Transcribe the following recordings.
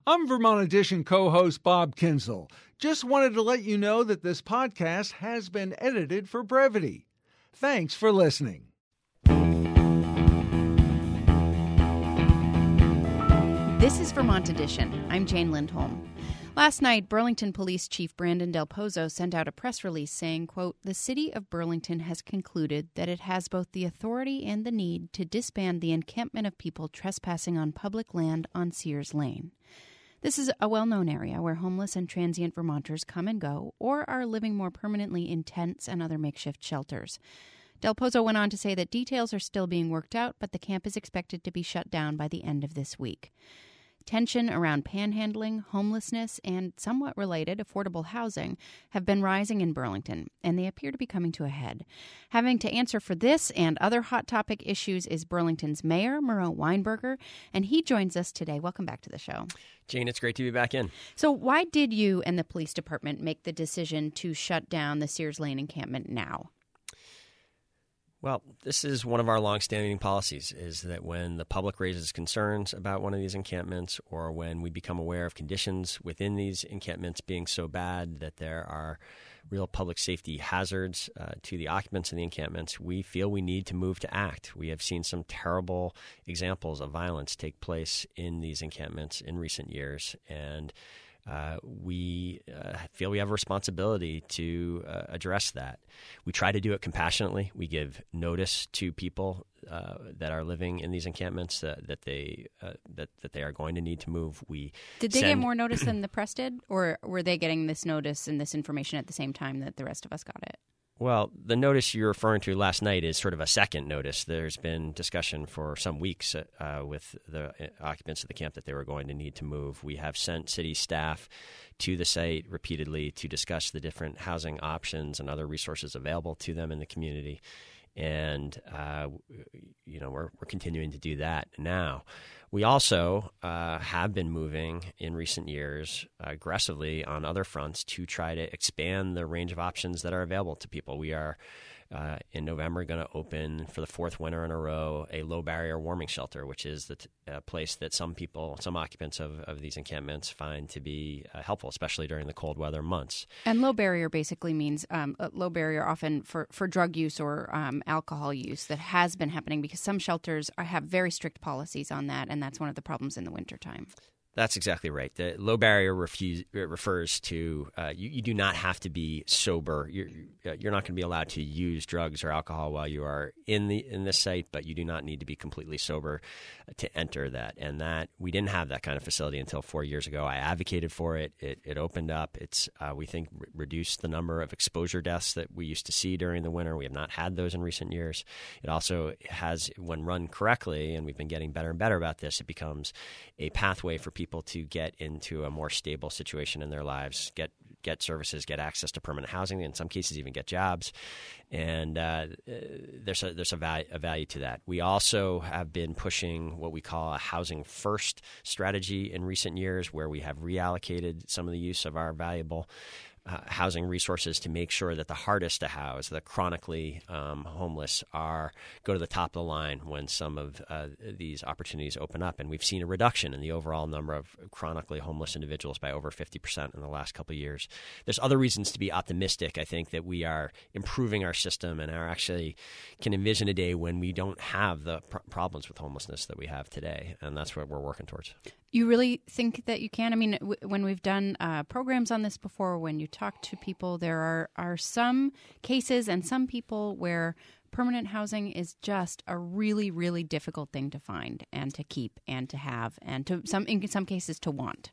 I'm Vermont Edition co-host Bob Kinsel. Just wanted to let you know that this podcast has been edited for brevity. Thanks for listening. This is Vermont Edition. I'm Jane Lindholm. Last night, Burlington Police Chief Brandon Del Pozo sent out a press release saying, quote, "The city of Burlington has concluded that it has both the authority and the need to disband the encampment of people trespassing on public land on Sears Lane. This is a well-known area where homeless and transient Vermonters come and go or are living more permanently in tents and other makeshift shelters." Del Pozo went on to say that details are still being worked out, but the camp is expected to be shut down by the end of this week. Tension around panhandling, homelessness, and somewhat related affordable housing have been rising in Burlington, and they appear to be coming to a head. Having to answer for this and other hot topic issues is Burlington's Mayor, Murrow Weinberger, and he joins us today. Welcome back to the show. Jane, it's great to be back in. So why did you and the police department make the decision to shut down the Sears Lane encampment now? Well, this is one of our longstanding policies, is that when the public raises concerns about one of these encampments or when we become aware of conditions within these encampments being so bad that there are real public safety hazards to the occupants of the encampments, we feel we need to move to act. We have seen some terrible examples of violence take place in these encampments in recent years, and we feel we have a responsibility to address that. We try to do it compassionately. We give notice to people that are living in these encampments that they are going to need to move. Did they get more notice than the press did, or were they getting this notice and this information at the same time that the rest of us got it? Well, the notice you're referring to last night is sort of a second notice. There's been discussion for some weeks with the occupants of the camp that they were going to need to move. We have sent city staff to the site repeatedly to discuss the different housing options and other resources available to them in the community. And, we're continuing to do that now. We also have been moving in recent years aggressively on other fronts to try to expand the range of options that are available to people. We are, in November, going to open for the fourth winter in a row a low-barrier warming shelter, which is the place that some occupants of these encampments find to be helpful, especially during the cold weather months. And low barrier basically means low barrier often for drug use or alcohol use that has been happening because some shelters have very strict policies on that, and that's one of the problems in the wintertime. That's exactly right. The low barrier refers to you do not have to be sober. You're not going to be allowed to use drugs or alcohol while you are in this site, but you do not need to be completely sober to enter that. And that we didn't have that kind of facility until 4 years ago. I advocated for it. It opened up. It's we think reduced the number of exposure deaths that we used to see during the winter. We have not had those in recent years. It also has, when run correctly, and we've been getting better and better about this, it becomes a pathway for people to get into a more stable situation in their lives, get services, get access to permanent housing, in some cases even get jobs. And there's a value to that. We also have been pushing what we call a housing first strategy in recent years, where we have reallocated some of the use of our valuable housing resources to make sure that the hardest to house, the chronically homeless, go to the top of the line when some of these opportunities open up. And we've seen a reduction in the overall number of chronically homeless individuals by over 50% in the last couple of years. There's other reasons to be optimistic. I think that we are improving our system and are actually can envision a day when we don't have the problems with homelessness that we have today. And that's what we're working towards. You really think that you can? I mean, when we've done programs on this before, when you talk to people, there are some cases and some people where permanent housing is just a really, really difficult thing to find and to keep and to have and in some cases to want.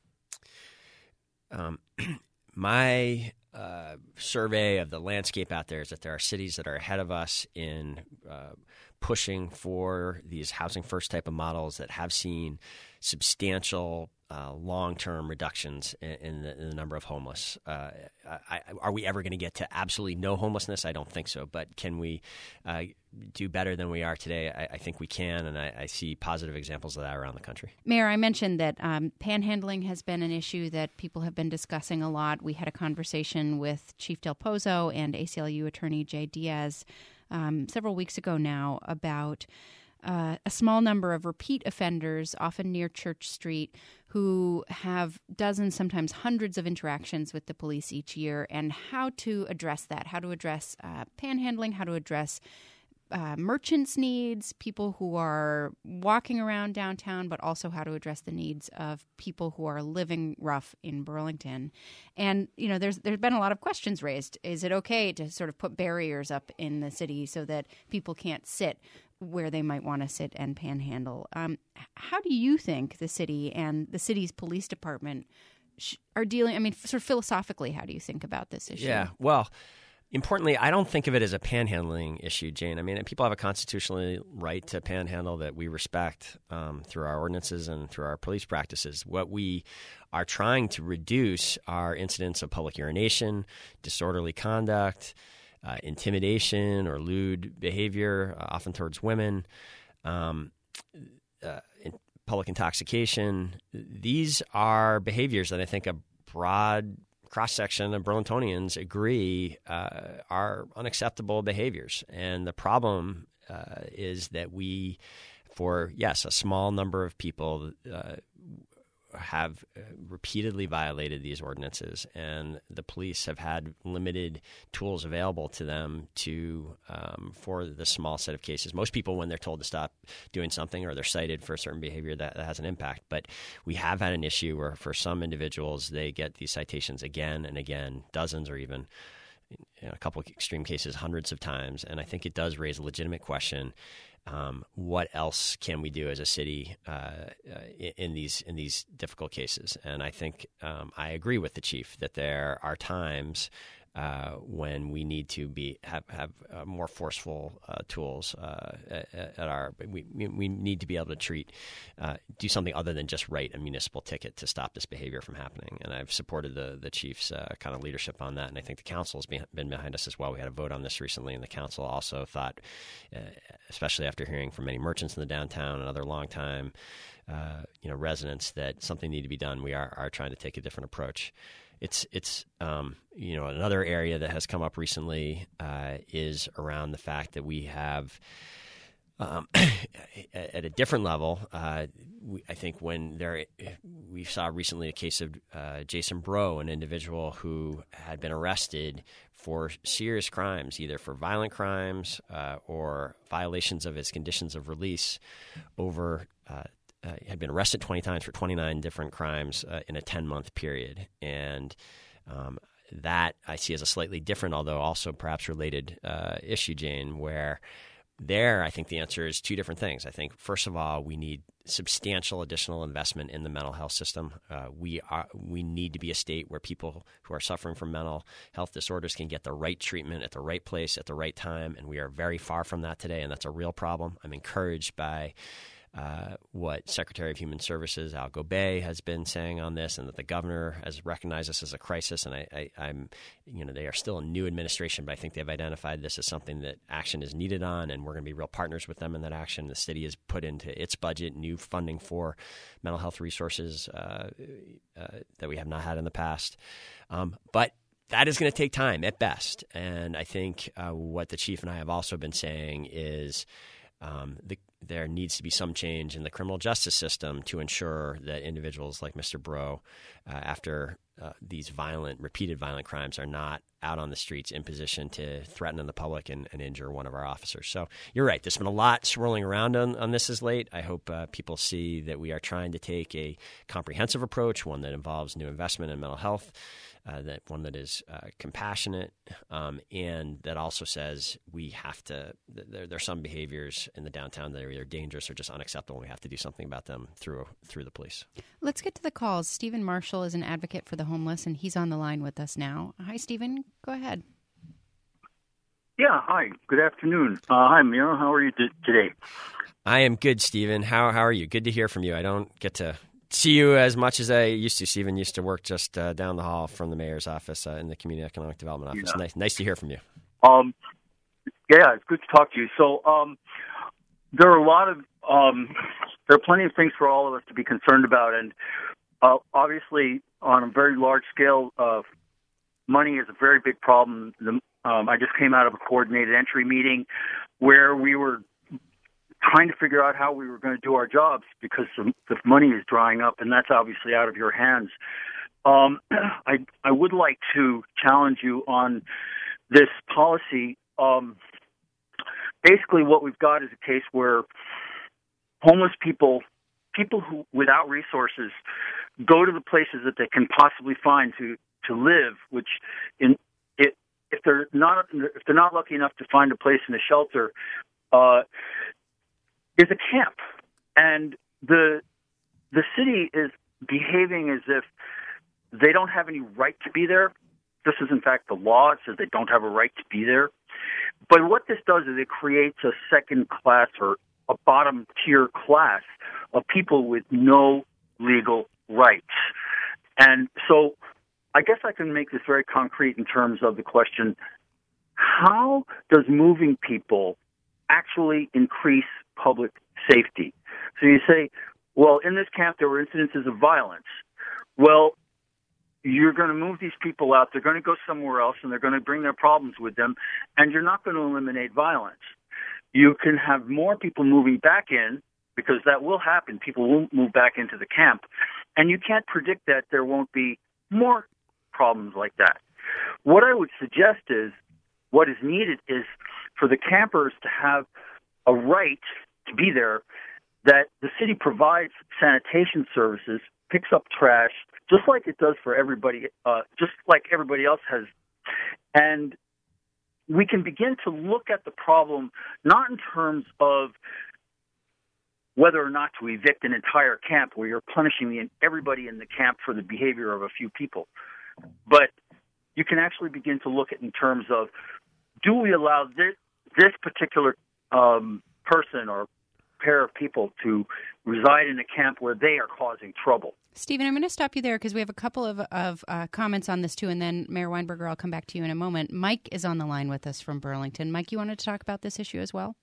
My survey of the landscape out there is that there are cities that are ahead of us in pushing for these housing first type of models that have seen substantial long-term reductions in the number of homeless. Are we ever going to get to absolutely no homelessness? I don't think so. But can we do better than we are today? I think we can, and I see positive examples of that around the country. Mayor, I mentioned that panhandling has been an issue that people have been discussing a lot. We had a conversation with Chief Del Pozo and ACLU attorney Jay Diaz several weeks ago now about a small number of repeat offenders, often near Church Street, who have dozens, sometimes hundreds of interactions with the police each year, and how to address that, how to address panhandling, how to address merchants' needs, people who are walking around downtown, but also how to address the needs of people who are living rough in Burlington. And, there's been a lot of questions raised. Is it okay to sort of put barriers up in the city so that people can't sit where they might want to sit and panhandle? How do you think the city and the city's police department are dealing? I mean, sort of philosophically, how do you think about this issue? Yeah, well, importantly, I don't think of it as a panhandling issue, Jane. I mean, people have a constitutional right to panhandle that we respect through our ordinances and through our police practices. What we are trying to reduce are incidents of public urination, disorderly conduct, intimidation or lewd behavior, often towards women, public intoxication. These are behaviors that I think a broad cross-section of Burlingtonians agree are unacceptable behaviors. And the problem is that we, for, yes, a small number of people have repeatedly violated these ordinances, and the police have had limited tools available to them for the small set of cases. Most people, when they're told to stop doing something or they're cited for a certain behavior, that has an impact. But we have had an issue where for some individuals, they get these citations again and again, dozens or even a couple of extreme cases, hundreds of times. And I think it does raise a legitimate question. What else can we do as a city in these difficult cases? And I think I agree with the chief that there are times when we need to have more forceful tools at our. We need to be able to do something other than just write a municipal ticket to stop this behavior from happening. And I've supported the chief's kind of leadership on that, and I think the council's been behind us as well. We had a vote on this recently, and the council also thought, especially after hearing from many merchants in the downtown and other longtime residents, that something needed to be done. We are trying to take a different approach. It's another area that has come up recently is around the fact that we have at a different level. I think we saw recently a case of Jason Breaux, an individual who had been arrested for serious crimes, either for violent crimes or violations of his conditions of release had been arrested 20 times for 29 different crimes in a 10-month period. And that I see as a slightly different, although also perhaps related issue, Jane, where there I think the answer is two different things. I think, first of all, we need substantial additional investment in the mental health system. We need to be a state where people who are suffering from mental health disorders can get the right treatment at the right place at the right time, and we are very far from that today, and that's a real problem. I'm encouraged by what Secretary of Human Services Al Gobay has been saying on this, and that the governor has recognized this as a crisis. And I'm they are still a new administration, but I think they've identified this as something that action is needed on, and we're going to be real partners with them in that action. The city has put into its budget new funding for mental health resources that we have not had in the past. But that is going to take time at best. And I think what the chief and I have also been saying is there needs to be some change in the criminal justice system to ensure that individuals like Mr. Breaux, after these repeated violent crimes, are not out on the streets in position to threaten the public and injure one of our officers. So you're right. There's been a lot swirling around on this as late. I hope people see that we are trying to take a comprehensive approach, one that involves new investment in mental health, one that is compassionate, and that also says we have to. There are some behaviors in the downtown that are either dangerous or just unacceptable, and we have to do something about them through the police. Let's get to the calls. Stephen Marshall is an advocate for the homeless, and he's on the line with us now. Hi, Stephen. Go ahead. Yeah. Hi. Good afternoon. Hi, Mira. How are you today? I am good, Stephen. How are you? Good to hear from you. I don't get to see you as much as I used to. Stephen used to work just down the hall from the mayor's office in the Community Economic Development Office. Yeah. Nice to hear from you. Yeah, it's good to talk to you. So there are plenty of things for all of us to be concerned about, and obviously on a very large scale, money is a very big problem. I just came out of a coordinated entry meeting where we were trying to figure out how we were going to do our jobs because the money is drying up, and that's obviously out of your hands. I would like to challenge you on this policy. Basically, what we've got is a case where homeless people who without resources go to the places that they can possibly find to live, which if they're not lucky enough to find a place in a shelter, is a camp, and the city is behaving as if they don't have any right to be there. This is, in fact, the law. It says they don't have a right to be there. But what this does is it creates a second class or a bottom tier class of people with no legal rights. And so I guess I can make this very concrete in terms of the question, how does moving people actually increase public safety? So you say, well, in this camp there were incidences of violence. Well, you're going to move these people out. They're going to go somewhere else, and they're going to bring their problems with them, and you're not going to eliminate violence. You can have more people moving back in, because that will happen. People will move back into the camp, and you can't predict that there won't be more problems like that. What I would suggest is, what is needed is for the campers to have a right to be there, that the city provides sanitation services, picks up trash, just like it does for everybody, just like everybody else has. And we can begin to look at the problem not in terms of whether or not to evict an entire camp where you're punishing everybody in the camp for the behavior of a few people, but you can actually begin to look at it in terms of, do we allow this particular person or pair of people to reside in a camp where they are causing trouble? Stephen, I'm going to stop you there because we have a couple of comments on this too, and then Mayor Weinberger, I'll come back to you in a moment. Mike is on the line with us from Burlington. Mike, you wanted to talk about this issue as well?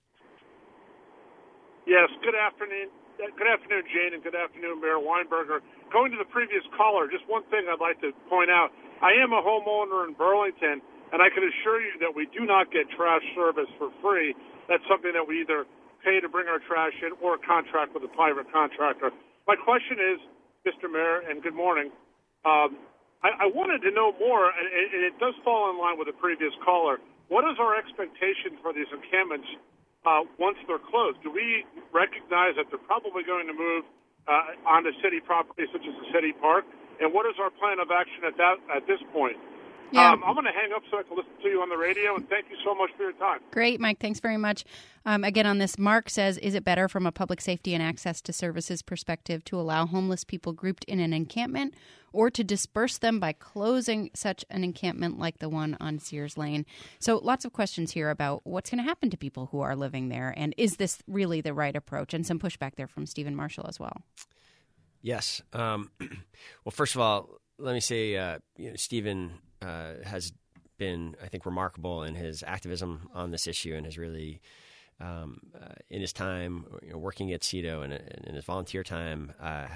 Yes, good afternoon. Good afternoon, Jane, and good afternoon, Mayor Weinberger. Going to the previous caller, just one thing I'd like to point out. I am a homeowner in Burlington, and I can assure you that we do not get trash service for free. That's something that we either pay to bring our trash in or contract with a private contractor. My question is, Mr. Mayor, and good morning, I wanted to know more, and it does fall in line with the previous caller. What is our expectation for these encampments once they're closed? Do we recognize that they're probably going to move onto city property, such as the city park? And what is our plan of action at this point? Yeah. I'm going to hang up so I can listen to you on the radio, and thank you so much for your time. Great, Mike. Thanks very much. Again, on this, Mark says, is it better from a public safety and access to services perspective to allow homeless people grouped in an encampment or to disperse them by closing such an encampment like the one on Sears Lane? So lots of questions here about what's going to happen to people who are living there, and is this really the right approach? And some pushback there from Stephen Marshall as well. Yes. Well, first of all, let me say, Stephen has been, I think, remarkable in his activism on this issue, and has really, in his time working at CEDO and in his volunteer time,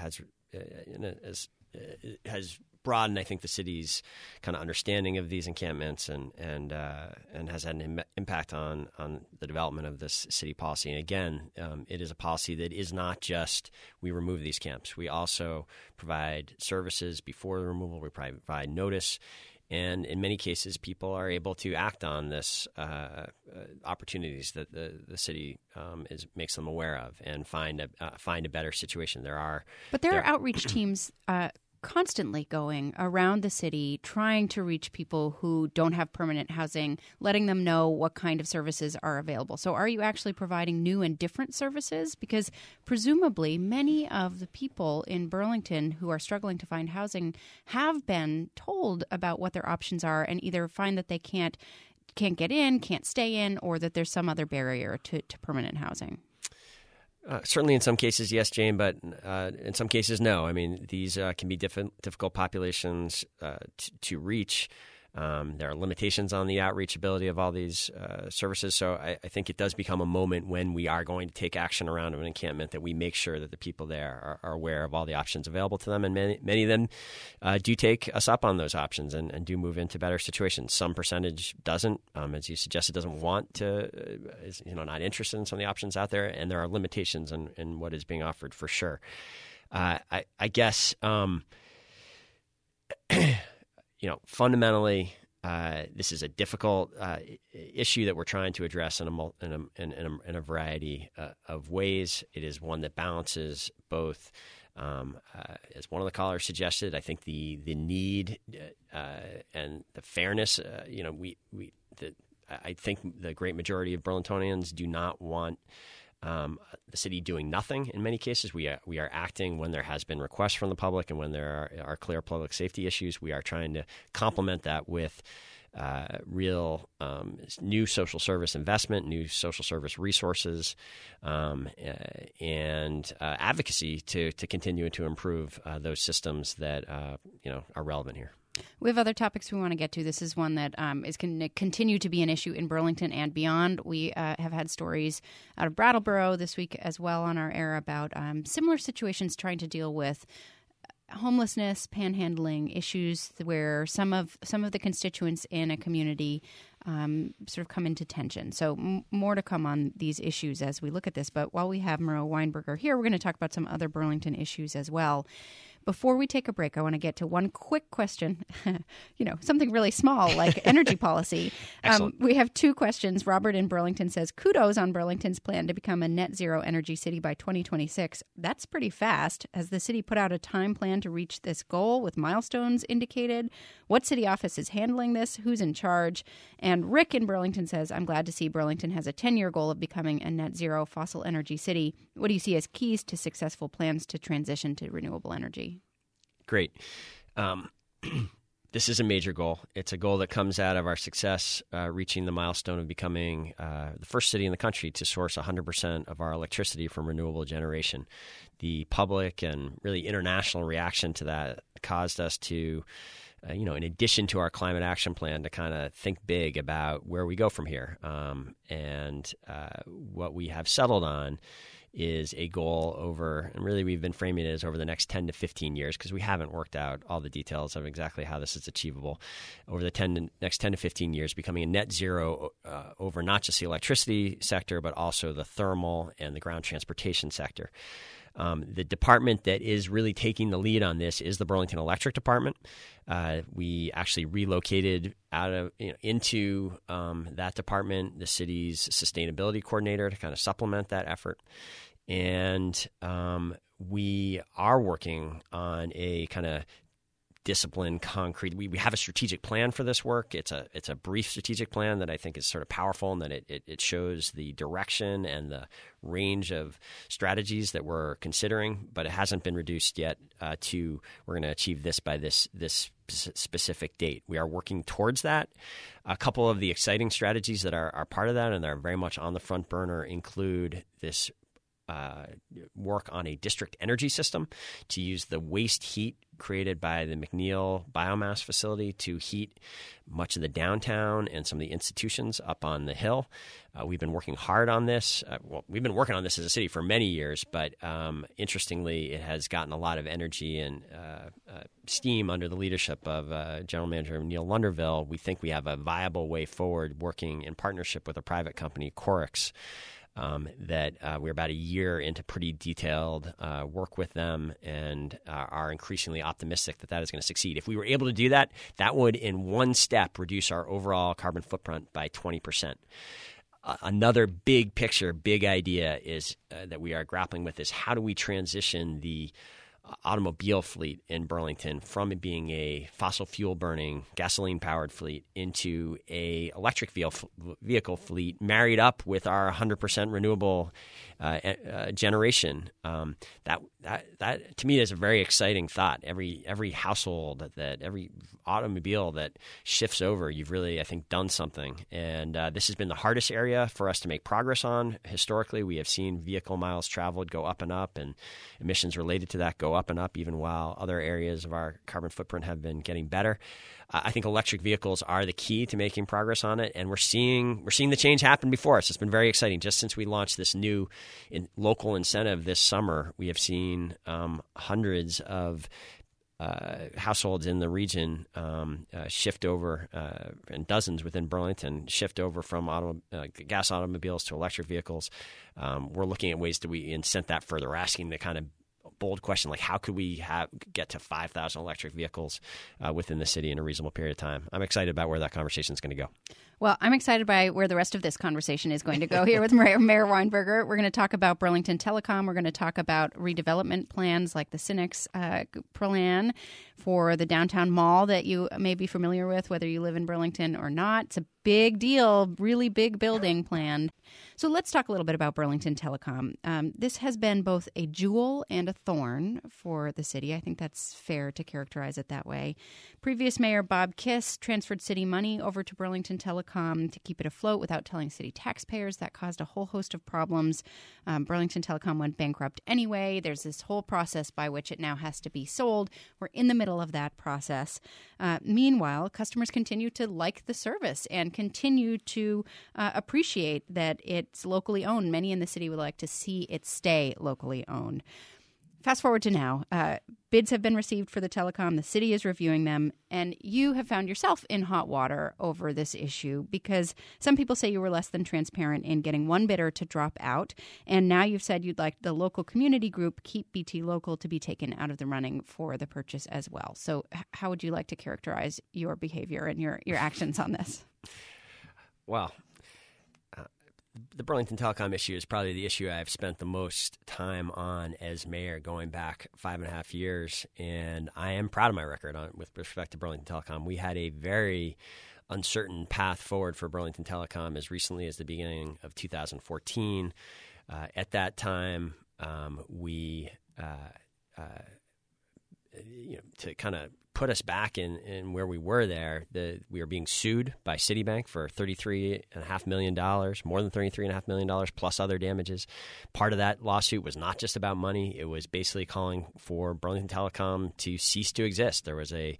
has broadened, I think, the city's kind of understanding of these encampments, and has had an impact on the development of this city policy. And again, it is a policy that is not just we remove these camps. We also provide services before the removal. We provide notice. And in many cases, people are able to act on this opportunities that the city makes them aware of, and find a better situation. There are outreach teams constantly going around the city trying to reach people who don't have permanent housing, letting them know what kind of services are available. So are you actually providing new and different services? Because presumably many of the people in Burlington who are struggling to find housing have been told about what their options are, and either find that they can't get in, can't stay in, or that there's some other barrier to permanent housing. Certainly in some cases, yes, Jane, but in some cases, no. I mean, these can be difficult populations to reach. There are limitations on the outreach ability of all these services. So I think it does become a moment when we are going to take action around an encampment that we make sure that the people there are aware of all the options available to them. And many of them do take us up on those options and do move into better situations. Some percentage doesn't, as you suggested, doesn't want to, is not interested in some of the options out there. And there are limitations in what is being offered for sure. I guess. Fundamentally, this is a difficult issue that we're trying to address in a variety of ways. It is one that balances both, as one of the callers suggested. I think the need and the fairness. I think the great majority of Burlingtonians do not want the city doing nothing. In many cases, we are acting when there has been requests from the public and when there are clear public safety issues. We are trying to complement that with real new social service investment, new social service resources, and advocacy to continue to improve those systems that are relevant here. We have other topics we want to get to. This is one that is going to continue to be an issue in Burlington and beyond. We have had stories out of Brattleboro this week as well on our air about similar situations trying to deal with homelessness, panhandling issues where some of the constituents in a community sort of come into tension. So more to come on these issues as we look at this. But while we have Miro Weinberger here, we're going to talk about some other Burlington issues as well. Before we take a break, I want to get to one quick question, something really small like energy policy. We have two questions. Robert in Burlington says, kudos on Burlington's plan to become a net zero energy city by 2026. That's pretty fast. Has the city put out a time plan to reach this goal with milestones indicated? What city office is handling this? Who's in charge? And Rick in Burlington says, I'm glad to see Burlington has a 10-year goal of becoming a net zero fossil energy city. What do you see as keys to successful plans to transition to renewable energy? Great. This is a major goal. It's a goal that comes out of our success reaching the milestone of becoming the first city in the country to source 100% of our electricity from renewable generation. The public and really international reaction to that caused us to, in addition to our climate action plan, to kind of think big about where we go from here. And what we have settled on is a goal over, and really we've been framing it as over the next 10 to 15 years because we haven't worked out all the details of exactly how this is achievable. Over the next 10 to 15 years, becoming a net zero over not just the electricity sector, but also the thermal and the ground transportation sector. The department that is really taking the lead on this is the Burlington Electric Department. We actually relocated into that department the city's sustainability coordinator to kind of supplement that effort. And we are working on a kind of disciplined, concrete. We have a strategic plan for this work. It's a brief strategic plan that I think is sort of powerful and that it shows the direction and the range of strategies that we're considering, but it hasn't been reduced yet to we're going to achieve this by this specific date. We are working towards that. A couple of the exciting strategies that are part of that and they're very much on the front burner include this work on a district energy system to use the waste heat created by the McNeil biomass facility to heat much of the downtown and some of the institutions up on the hill. We've been working hard on this. We've been working on this as a city for many years, but interestingly, it has gotten a lot of energy and steam under the leadership of General Manager Neil Lunderville. We think we have a viable way forward working in partnership with a private company, Corix, that we're about a year into pretty detailed work with them and are increasingly optimistic that is going to succeed. If we were able to do that, that would in one step reduce our overall carbon footprint by 20%. Another big picture, big idea is that we are grappling with is how do we transition the automobile fleet in Burlington from it being a fossil fuel burning, gasoline powered fleet into a electric vehicle fleet married up with our 100% renewable generation. That to me is a very exciting thought. Every household every automobile that shifts over, you've really, I think, done something. And this has been the hardest area for us to make progress on. Historically, we have seen vehicle miles traveled go up and up and emissions related to that go go up and up, even while other areas of our carbon footprint have been getting better. I think electric vehicles are the key to making progress on it, and we're seeing the change happen before us. It's been very exciting. Just since we launched this new local incentive this summer, we have seen hundreds of households in the region shift over, and dozens within Burlington shift over from gas automobiles to electric vehicles. We're looking at ways that we incent that further. We're asking the kind of bold question, like how could we get to 5,000 electric vehicles within the city in a reasonable period of time? I'm excited about where that conversation is going to go. Well, I'm excited by where the rest of this conversation is going to go here with Mayor Weinberger. We're going to talk about Burlington Telecom. We're going to talk about redevelopment plans like the Cinex plan for the downtown mall that you may be familiar with, whether you live in Burlington or not. It's a big deal, really big building planned. So let's talk a little bit about Burlington Telecom. This has been both a jewel and a thorn for the city. I think that's fair to characterize it that way. Previous Mayor Bob Kiss transferred city money over to Burlington Telecom to keep it afloat without telling city taxpayers. That caused a whole host of problems. Burlington Telecom went bankrupt anyway. There's this whole process by which it now has to be sold. We're in the middle of that process. Meanwhile, customers continue to like the service and continue to appreciate that it's locally owned. Many in the city would like to see it stay locally owned. Fast forward to now. Bids have been received for the telecom. The city is reviewing them. And you have found yourself in hot water over this issue because some people say you were less than transparent in getting one bidder to drop out. And now you've said you'd like the local community group, Keep BT Local, to be taken out of the running for the purchase as well. So how would you like to characterize your behavior and your actions on this? Well, the Burlington Telecom issue is probably the issue I've spent the most time on as mayor, going back 5.5 years, and I am proud of my record with respect to Burlington Telecom. We had a very uncertain path forward for Burlington Telecom as recently as the beginning of 2014. At that time, to kind of put us back in where we were there, we were being sued by Citibank for $33.5 million, more than $33.5 million, plus other damages. Part of that lawsuit was not just about money. It was basically calling for Burlington Telecom to cease to exist. There was the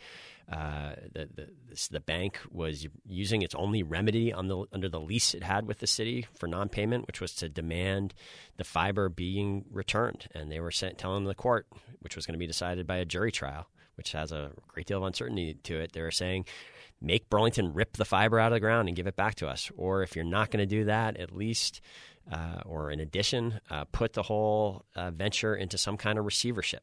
bank was using its only remedy under the lease it had with the city for non-payment, which was to demand the fiber being returned. And they were telling the court, which was going to be decided by a jury trial, which has a great deal of uncertainty to it. They were saying, make Burlington rip the fiber out of the ground and give it back to us. Or if you're not going to do that, at least, or in addition, put the whole venture into some kind of receivership.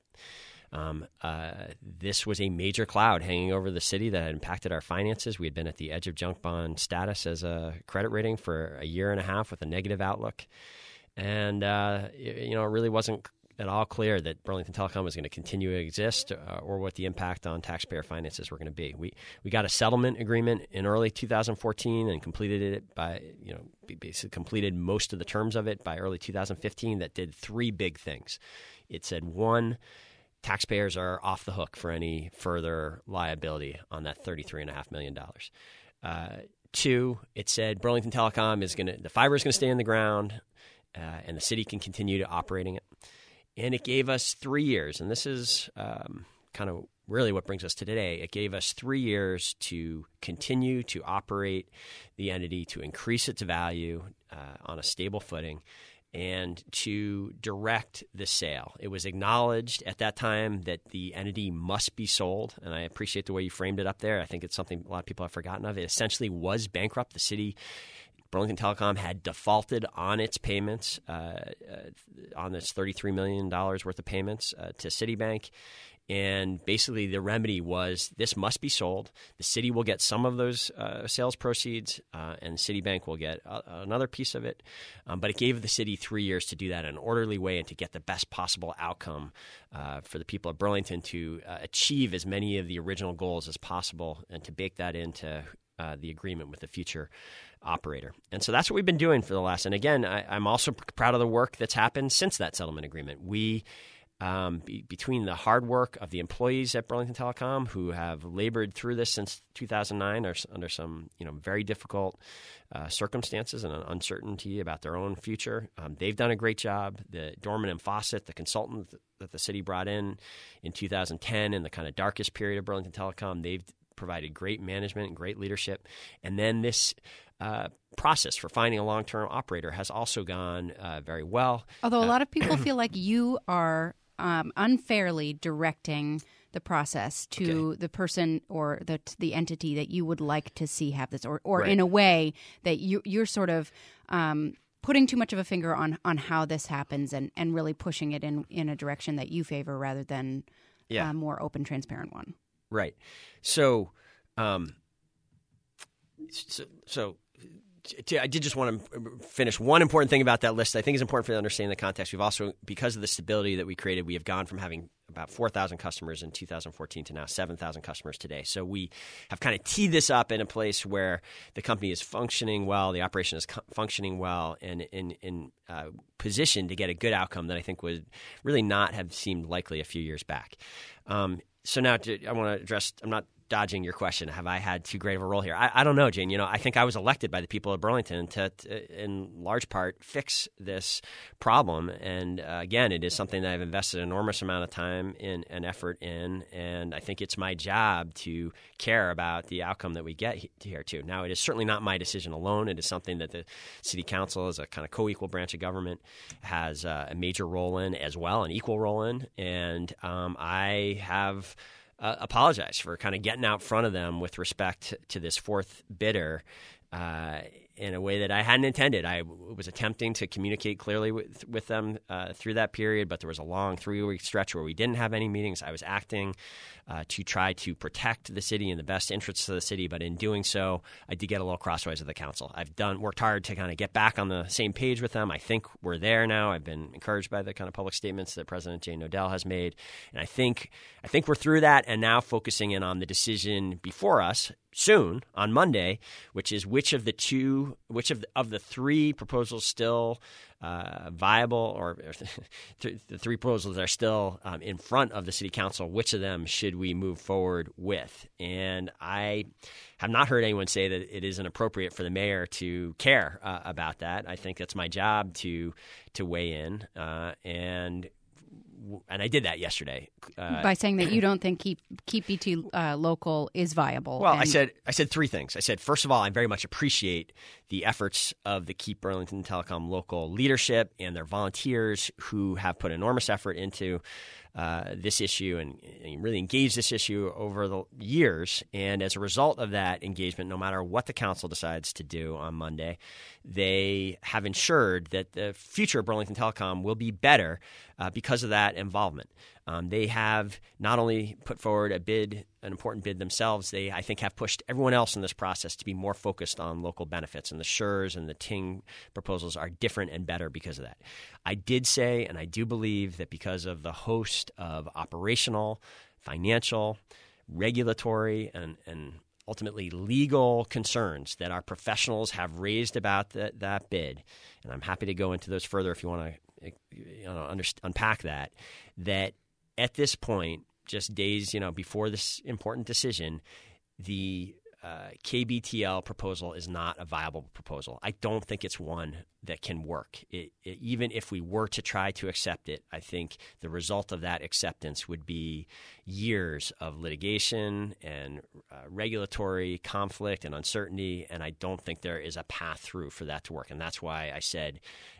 This was a major cloud hanging over the city that had impacted our finances. We had been at the edge of junk bond status as a credit rating for a year and a half with a negative outlook. And, it really wasn't at all clear that Burlington Telecom was going to continue to exist or what the impact on taxpayer finances were going to be. We got a settlement agreement in early 2014 and completed it basically completed most of the terms of it by early 2015 that did three big things. It said, one, taxpayers are off the hook for any further liability on that $33.5 million. Two, it said Burlington Telecom the fiber is going to stay in the ground and the city can continue operating it. And it gave us 3 years, and this is kind of really what brings us to today. It gave us 3 years to continue to operate the entity, to increase its value on a stable footing, and to direct the sale. It was acknowledged at that time that the entity must be sold, and I appreciate the way you framed it up there. I think it's something a lot of people have forgotten of. It essentially was bankrupt. The city, Burlington Telecom, had defaulted on its payments, on its $33 million worth of payments to Citibank. And basically the remedy was this must be sold. The city will get some of those sales proceeds, and Citibank will get another piece of it. But it gave the city 3 years to do that in an orderly way and to get the best possible outcome for the people of Burlington to achieve as many of the original goals as possible and to bake that into the agreement with the future operator. And so that's what we've been doing for the last. And again, I'm also proud of the work that's happened since that settlement agreement. We between the hard work of the employees at Burlington Telecom who have labored through this since 2009 or under some very difficult circumstances and an uncertainty about their own future. They've done a great job. The Dorman and Fawcett, the consultant that the city brought in 2010 in the kind of darkest period of Burlington Telecom, they've provided great management and great leadership. And then this process for finding a long-term operator has also gone very well. Although a lot of people feel like you are unfairly directing the process to the person or the entity that you would like to see have this, or right. in a way that you're sort of putting too much of a finger on how this happens and really pushing it in a direction that you favor rather than a more open, transparent one. Right. So I did just want to finish one important thing about that list. I think it's important for you to understand the context. We've also, because of the stability that we created, we have gone from having about 4,000 customers in 2014 to now 7,000 customers today. So we have kind of teed this up in a place where the company is functioning well, the operation is functioning well, and in position to get a good outcome that I think would really not have seemed likely a few years back. So now I want to address – I'm not dodging your question. Have I had too great of a role here? I don't know, Jane. I think I was elected by the people of Burlington to in large part, fix this problem. And again, it is something that I've invested an enormous amount of time and effort in. And I think it's my job to care about the outcome that we get here too. Now, it is certainly not my decision alone. It is something that the City Council, as a kind of co-equal branch of government, has a major role in as well, an equal role in. And I have apologize for kind of getting out front of them with respect to this fourth bidder in a way that I hadn't intended. I was attempting to communicate clearly with them through that period, but there was a long 3-week stretch where we didn't have any meetings. I was acting to try to protect the city and the best interests of the city, but in doing so, I did get a little crosswise with the council. I've worked hard to kind of get back on the same page with them. I think we're there now. I've been encouraged by the kind of public statements that President Jane Nodell has made, and I think we're through that and now focusing in on the decision before us soon on Monday, which is which of the three proposals still viable, or the three proposals that are still in front of the City Council, which of them should we move forward with? And I have not heard anyone say that it isn't appropriate for the mayor to care about that. I think that's my job to weigh in, and I did that yesterday by saying that you don't think keep BT local is viable. Well, I said three things. I said, first of all, I very much appreciate the efforts of the Keep Burlington Telecom local leadership and their volunteers who have put enormous effort into this issue and really engaged this issue over the years. And as a result of that engagement, no matter what the council decides to do on Monday, they have ensured that the future of Burlington Telecom will be better because of that involvement. They have not only put forward an important bid themselves, they, I think, have pushed everyone else in this process to be more focused on local benefits. And the Schurz and the Ting proposals are different and better because of that. I did say, and I do believe, that because of the host of operational, financial, regulatory, and ultimately legal concerns that our professionals have raised about that bid, and I'm happy to go into those further if you want to unpack that at this point, just days before this important decision, the KBTL proposal is not a viable proposal. I don't think it's one that can work. Even if we were to try to accept it, I think the result of that acceptance would be years of litigation and regulatory conflict and uncertainty, and I don't think there is a path through for that to work. And that's why I said,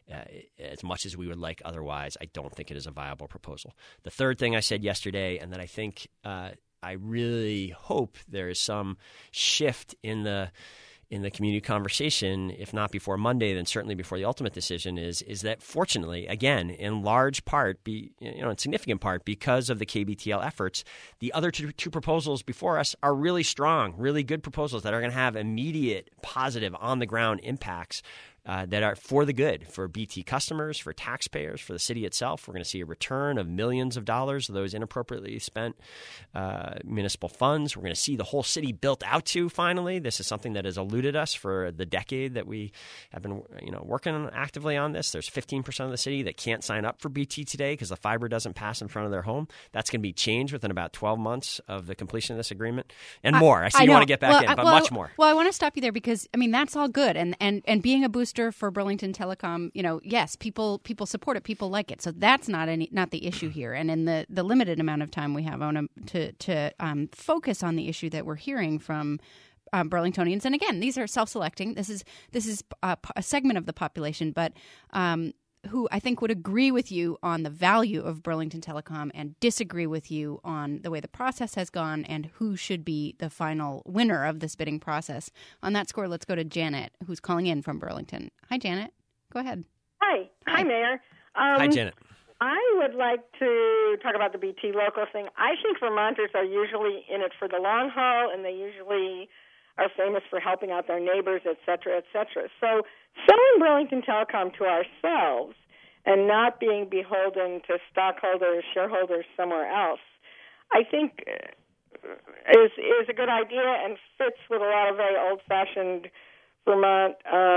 as much as we would like otherwise, I don't think it is a viable proposal. The third thing I said yesterday, and that I think I really hope there is some shift in the community conversation, if not before Monday, then certainly before the ultimate decision, is that fortunately, again, in large part, in significant part, because of the KBTL efforts, the other two proposals before us are really strong, really good proposals that are going to have immediate positive on-the-ground impacts that are for the good, for BT customers, for taxpayers, for the city itself. We're going to see a return of millions of dollars of those inappropriately spent municipal funds. We're going to see the whole city built out to finally. This is something that has eluded us for the decade that we have been working actively on this. There's 15% of the city that can't sign up for BT today because the fiber doesn't pass in front of their home. That's going to be changed within about 12 months of the completion of this agreement. And more. I see you want to get back in, but much more. Well, I want to stop you there because, that's all good. And being a booster for Burlington Telecom, yes, people support it, people like it. So that's not the issue here. And in the limited amount of time we have, I want to focus on the issue that we're hearing from Burlingtonians. And again, these are self-selecting. This is a segment of the population, but who I think would agree with you on the value of Burlington Telecom and disagree with you on the way the process has gone and who should be the final winner of this bidding process. On that score, let's go to Janet, who's calling in from Burlington. Hi, Janet. Go ahead. Hi, Mayor. Hi, Janet. I would like to talk about the BT local thing. I think Vermonters are usually in it for the long haul, and they usually are famous for helping out their neighbors, et cetera, et cetera. So selling Burlington Telecom to ourselves and not being beholden to stockholders, shareholders somewhere else, I think is a good idea and fits with a lot of very old-fashioned Vermont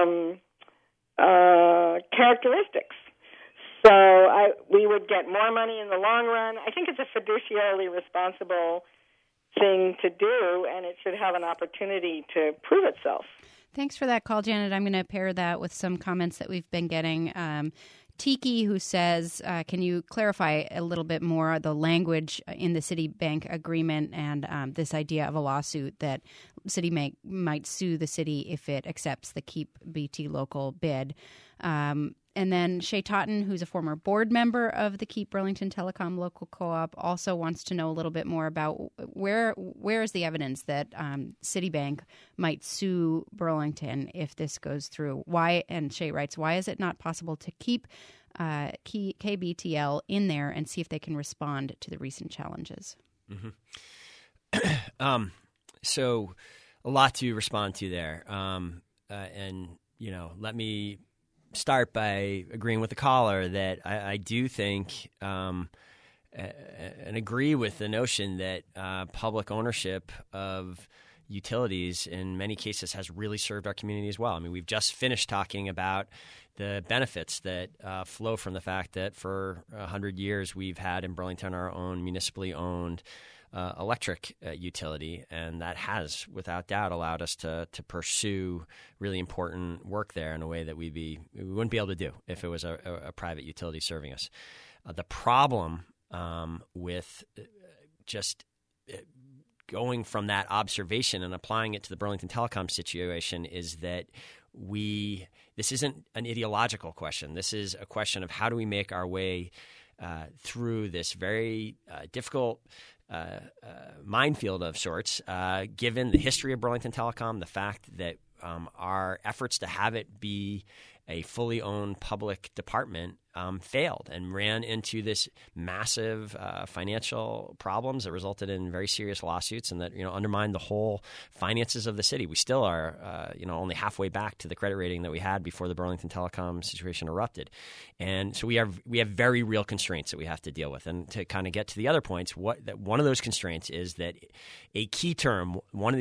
characteristics. So we would get more money in the long run. I think it's a fiduciarily responsible thing to do, and it should have an opportunity to prove itself. Thanks for that call, Janet. I'm going to pair that with some comments that we've been getting. Tiki, who says, can you clarify a little bit more the language in the Citibank agreement and this idea of a lawsuit that Citibank might sue the city if it accepts the Keep BT Local bid. And then Shay Totten, who's a former board member of the Keep Burlington Telecom Local Co-op, also wants to know a little bit more about where is the evidence that Citibank might sue Burlington if this goes through. Why? And Shay writes, why is it not possible to keep KBTL in there and see if they can respond to the recent challenges? Mm-hmm. So a lot to respond to there. Let me start by agreeing with the caller that I do think and agree with the notion that public ownership of utilities in many cases has really served our community as well. I mean, we've just finished talking about the benefits that flow from the fact that for 100 years we've had in Burlington our own municipally owned electric utility, and that has, without doubt, allowed us to pursue really important work there in a way that we wouldn't be able to do if it was a private utility serving us. The problem with just going from that observation and applying it to the Burlington Telecom situation is that this isn't an ideological question. This is a question of how do we make our way through this very difficult minefield of sorts, given the history of Burlington Telecom, the fact that our efforts to have it be a fully owned public department failed and ran into this massive financial problems that resulted in very serious lawsuits and that undermined the whole finances of the city. We still are only halfway back to the credit rating that we had before the Burlington Telecom situation erupted, and so we have very real constraints that we have to deal with. And to kind of get to the other points, one of those constraints is that a key term,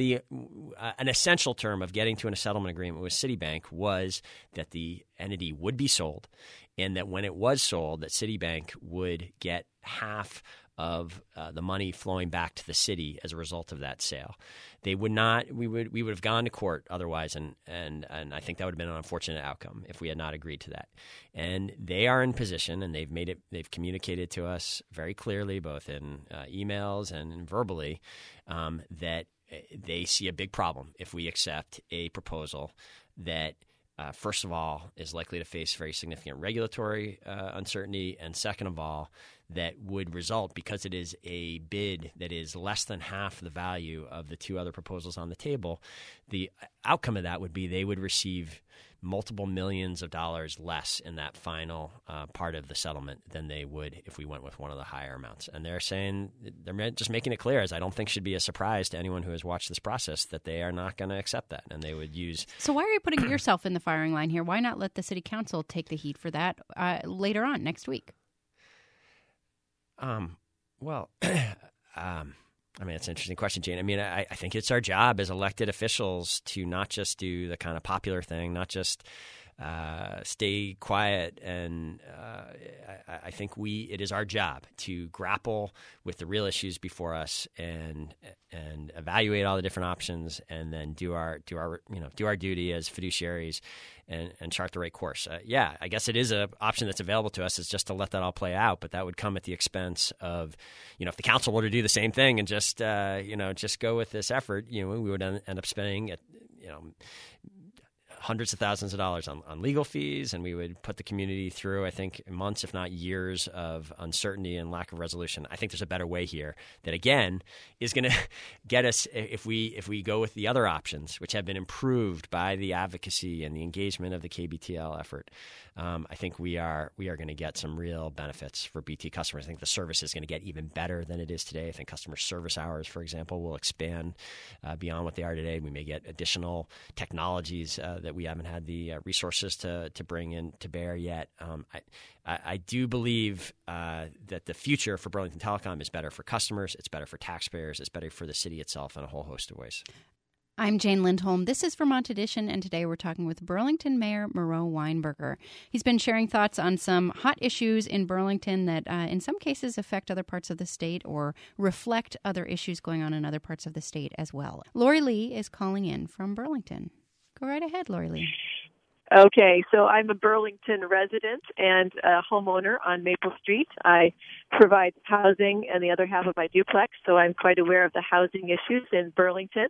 an essential term of getting to a settlement agreement with Citibank was that the entity would be sold, and that when it was sold, that Citibank would get half of the money flowing back to the city as a result of that sale. They would not. We would have gone to court otherwise, and I think that would have been an unfortunate outcome if we had not agreed to that. And they are in position, and they've communicated to us very clearly, both in emails and verbally, that they see a big problem if we accept a proposal that. First of all, is likely to face very significant regulatory uncertainty, and second of all, that would result, because it is a bid that is less than half the value of the two other proposals on the table, the outcome of that would be they would receive multiple millions of dollars less in that final part of the settlement than they would if we went with one of the higher amounts. And they're saying, they're just making it clear, as I don't think should be a surprise to anyone who has watched this process, that they are not going to accept that, and they would use. So why are you putting yourself in the firing line here? Why not let the city council take the heat for that later on next week? Well, I mean, it's an interesting question, Jane. I mean, I think it's our job as elected officials to not just do the kind of popular thing, not just stay quiet. And I think it is our job to grapple with the real issues before us and evaluate all the different options, and then do our duty as fiduciaries and chart the right course. Yeah, I guess it is an option that's available to us. It's just to let that all play out, but that would come at the expense of, if the council were to do the same thing and just go with this effort, we would end up spending hundreds of thousands of dollars on legal fees, and we would put the community through, I think, months, if not years, of uncertainty and lack of resolution. I think there's a better way here that, again, is going to get us, if we go with the other options, which have been improved by the advocacy and the engagement of the KBTL effort. I think we are going to get some real benefits for BT customers. I think the service is going to get even better than it is today. I think customer service hours, for example, will expand beyond what they are today. We may get additional technologies that we haven't had the resources to bring in to bear yet. I do believe that the future for Burlington Telecom is better for customers, it's better for taxpayers, it's better for the city itself in a whole host of ways. I'm Jane Lindholm. This is Vermont Edition, and today we're talking with Burlington Mayor Miro Weinberger. He's been sharing thoughts on some hot issues in Burlington that in some cases affect other parts of the state or reflect other issues going on in other parts of the state as well. Lori Lee is calling in from Burlington. Go right ahead, Lori Lee. Okay, so I'm a Burlington resident and a homeowner on Maple Street. I provide housing and the other half of my duplex, so I'm quite aware of the housing issues in Burlington.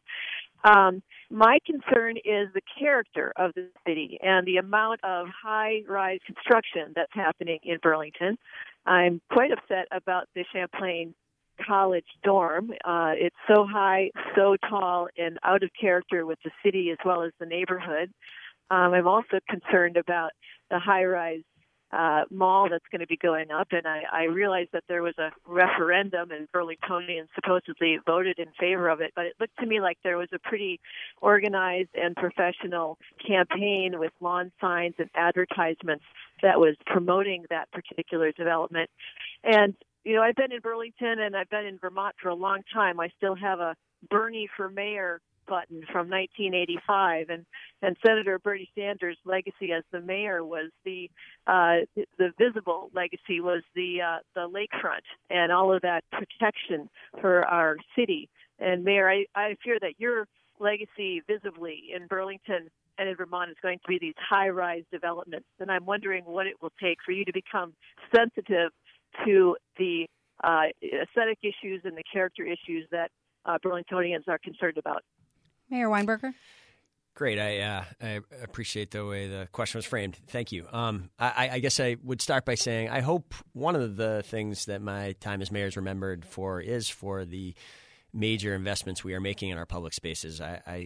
My concern is the character of the city and the amount of high-rise construction that's happening in Burlington. I'm quite upset about the Champlain College dorm. It's so high, so tall, and out of character with the city as well as the neighborhood. I'm also concerned about the high-rise mall that's going to be going up, and I realized that there was a referendum and Burlingtonians supposedly voted in favor of it, but it looked to me like there was a pretty organized and professional campaign with lawn signs and advertisements that was promoting that particular development. And, I've been in Burlington and I've been in Vermont for a long time. I still have a Bernie for Mayor button from 1985, and Senator Bernie Sanders' legacy as the mayor was the visible legacy was the lakefront and all of that protection for our city. And Mayor, I fear that your legacy visibly in Burlington and in Vermont is going to be these high-rise developments, and I'm wondering what it will take for you to become sensitive to the aesthetic issues and the character issues that Burlingtonians are concerned about. Mayor Weinberger? Great. I appreciate the way the question was framed. Thank you. I guess I would start by saying I hope one of the things that my time as mayor is remembered for is for the major investments we are making in our public spaces.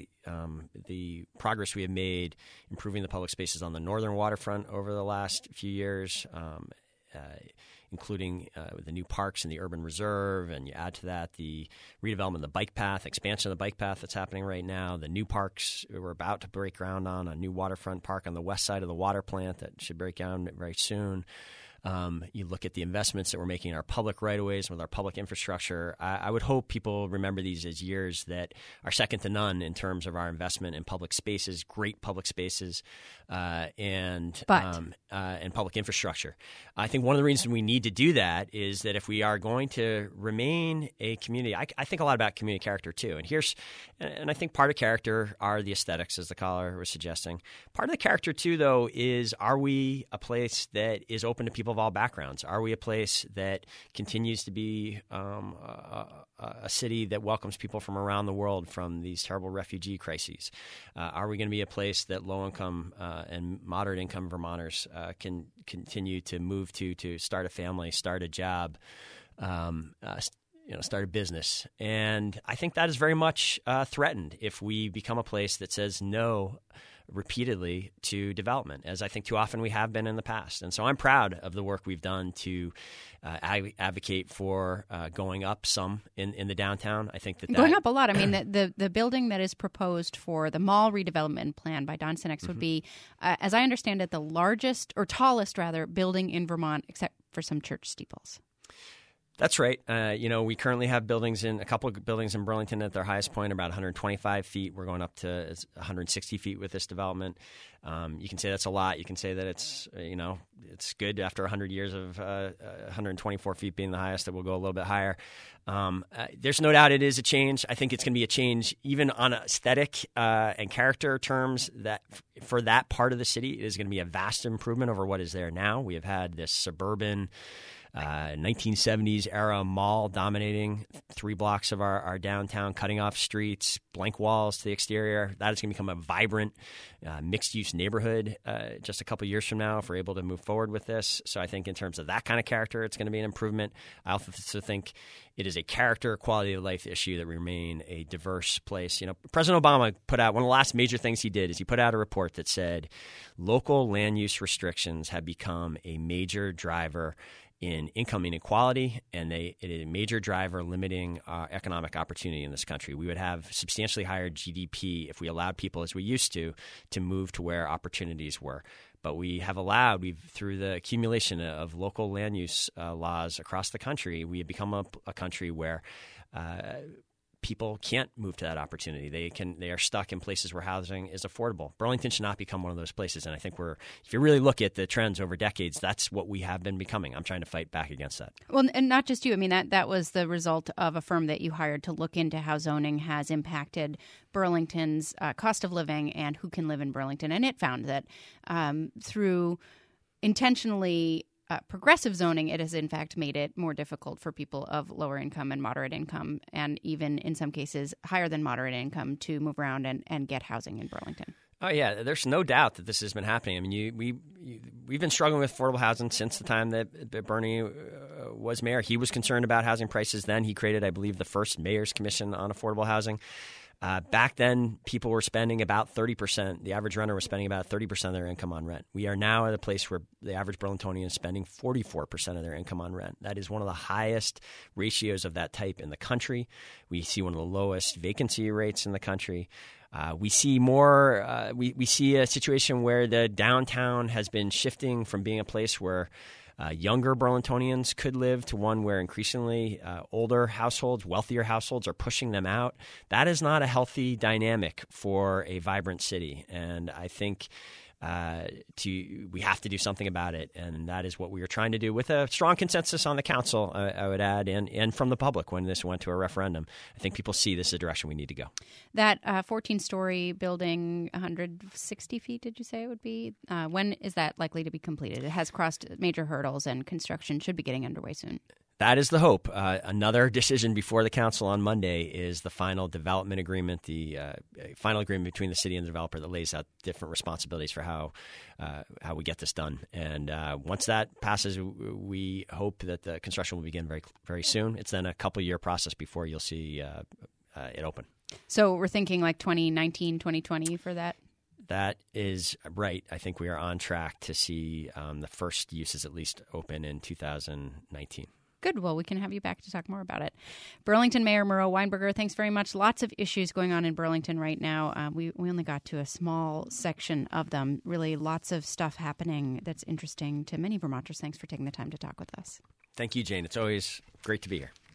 The progress we have made improving the public spaces on the northern waterfront over the last few years, including the new parks and the urban reserve, and you add to that the redevelopment of the bike path, expansion of the bike path that's happening right now, the new parks we're about to break ground on, a new waterfront park on the west side of the water plant that should break ground very soon. You look at the investments that we're making in our public right-of-ways with our public infrastructure. I would hope people remember these as years that are second to none in terms of our investment in public spaces, great public spaces, and public infrastructure. I think one of the reasons we need to do that is that if we are going to remain a community, I think a lot about community character too. And I think part of character are the aesthetics, as the caller was suggesting. Part of the character too, though, is are we a place that is open to people of all backgrounds? Are we a place that continues to be a city that welcomes people from around the world from these terrible refugee crises? Are we going to be a place that low-income and moderate-income Vermonters can continue to move to start a family, start a job, start a business? And I think that is very much threatened if we become a place that says no repeatedly to development, as I think too often we have been in the past. And so I'm proud of the work we've done to advocate for going up some in the downtown. I think that going up a lot. I mean, the building that is proposed for the mall redevelopment plan by Don Sinex would be, as I understand it, the largest or tallest rather building in Vermont, except for some church steeples. That's right. We currently have a couple of buildings in Burlington at their highest point, about 125 feet. We're going up to 160 feet with this development. You can say that's a lot. You can say that it's good after 100 years of 124 feet being the highest, that we'll go a little bit higher. There's no doubt it is a change. I think it's going to be a change even on aesthetic and character terms. That for that part of the city, it is going to be a vast improvement over what is there now. We have had this suburban 1970s era mall dominating 3 blocks of our downtown, cutting off streets, blank walls to the exterior. That is going to become a vibrant mixed-use neighborhood just a couple years from now if we're able to move forward with this. So I think in terms of that kind of character, it's going to be an improvement. I also think it is a character, quality of life issue that remain a diverse place. President Obama put out one of the last major things he did is he put out a report that said local land use restrictions have become a major driver in income inequality, and it is a major driver limiting economic opportunity in this country. We would have substantially higher GDP if we allowed people, as we used to move to where opportunities were. But we have through the accumulation of local land use laws across the country, we have become a country where people can't move to that opportunity. They are stuck in places where housing is affordable. Burlington should not become one of those places. And I think if you really look at the trends over decades, that's what we have been becoming. I'm trying to fight back against that. Well, and not just you. I mean, that was the result of a firm that you hired to look into how zoning has impacted Burlington's cost of living and who can live in Burlington. And it found that through intentionally progressive zoning, it has in fact made it more difficult for people of lower income and moderate income, and even in some cases higher than moderate income, to move around and get housing in Burlington. Oh yeah, there's no doubt that this has been happening. I mean, we've been struggling with affordable housing since the time that Bernie was mayor. He was concerned about housing prices then. He created, I believe, the first mayor's commission on affordable housing. Back then, people were spending about 30%. The average renter was spending about 30% of their income on rent. We are now at a place where the average Burlingtonian is spending 44% of their income on rent. That is one of the highest ratios of that type in the country. We see one of the lowest vacancy rates in the country. We see more. We see a situation where the downtown has been shifting from being a place where younger Burlingtonians could live to one where increasingly older households, wealthier households are pushing them out. That is not a healthy dynamic for a vibrant city. And I think we have to do something about it. And that is what we are trying to do with a strong consensus on the council, I would add, and from the public when this went to a referendum. I think people see this is the direction we need to go. That 14-story building, 160 feet, did you say it would be? When is that likely to be completed? It has crossed major hurdles and construction should be getting underway soon. That is the hope. Another decision before the council on Monday is the final development agreement, the final agreement between the city and the developer that lays out different responsibilities for how we get this done. And once that passes, we hope that the construction will begin very, very soon. It's then a couple-year process before you'll see it open. So we're thinking like 2019, 2020 for that? That is right. I think we are on track to see the first uses at least open in 2019. Good. Well, we can have you back to talk more about it. Burlington Mayor Murrow Weinberger, thanks very much. Lots of issues going on in Burlington right now. We only got to a small section of them. Really lots of stuff happening that's interesting to many Vermonters. Thanks for taking the time to talk with us. Thank you, Jane. It's always great to be here.